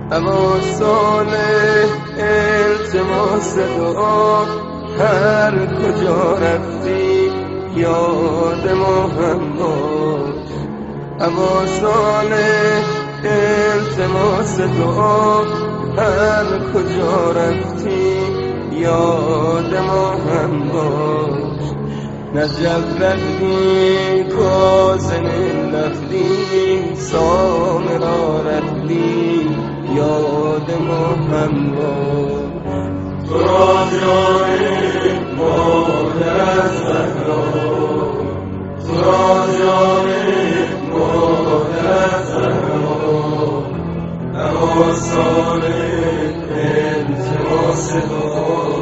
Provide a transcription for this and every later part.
اما صالح التماس دعا، هر کجا رفتی یاد ما هم باش. اما صالح التماس دعا، هر کجا رفتی یاد ما هم باش. نجف رفتی کازم رفتی، سامرا رفتی یاد ما هم باش. تو را جان مادر زهرا، تو را جان مادر زهرا، اما صالح التماس دعا.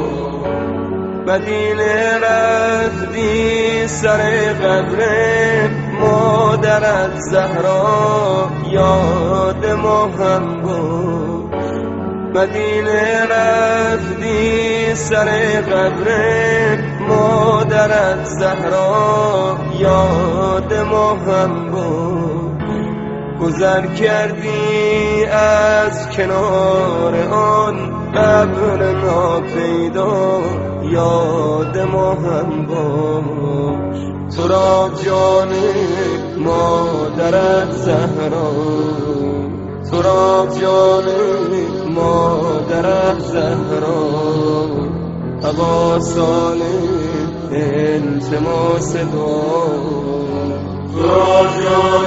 مدینه رفتی سر قبر مادرت زهرا، یاد ما هم بود. مدینه رفتی سر قبر مادرت زهرا، یاد ما هم بود. گذر کردی از کنار آن قبر ناپیدا، یاد ما هم باش. تو را جان مادرت زهرا، تو را جان مادرت زهرا، ابا صالح التماس دعا. تو را جان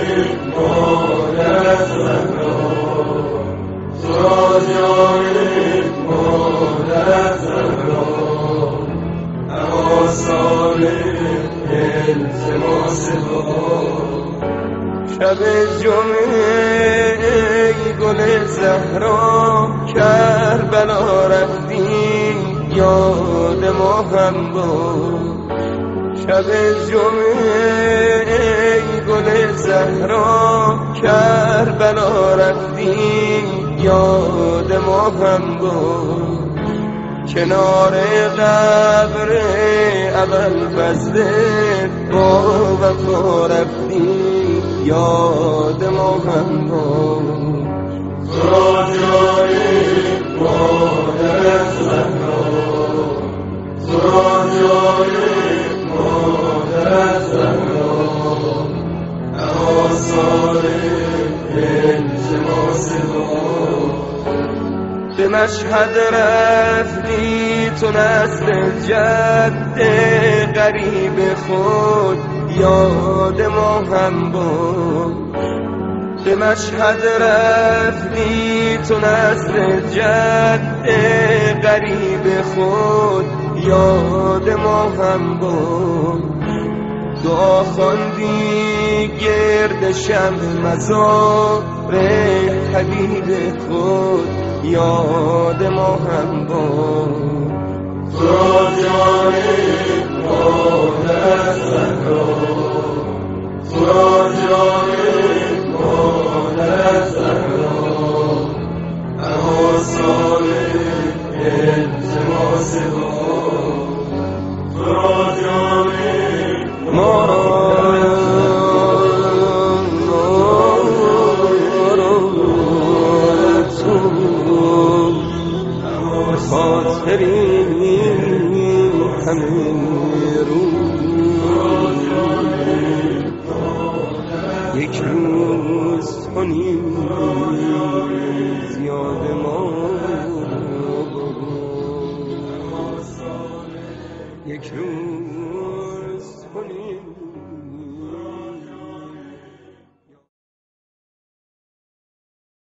مادرت زهرا، تو را جان مادرت زهرا، اما صالح التماس دعا. شب جمعه ای گل زهرا، کربلا رفتی یاد ما هم بود. شب جمعه ای گل زهرا، کربلا رفتی یاد ما هم بود. کنار قبر ابوالفضل با وفا رفتی یاد ما هم بود. تو را جان مادرت زهرا، تو را جان مادرت زهرا، اما صالح التماس دعا. به مشهد رفتی تو نسل جد غریب خود، یاد ما هم بود. به مشهد رفتی تو نسل جد غریب خود، یاد ما هم بود. دعا خواندی گرد شمع مزار حبیب خود، یاد ما هم بود. تو را جان مادرت زهرا، تو را جان مادرت زهرا، اما صالح التماس دعا. تو را جان خاطری همین روز، یک روز کنیم زیاد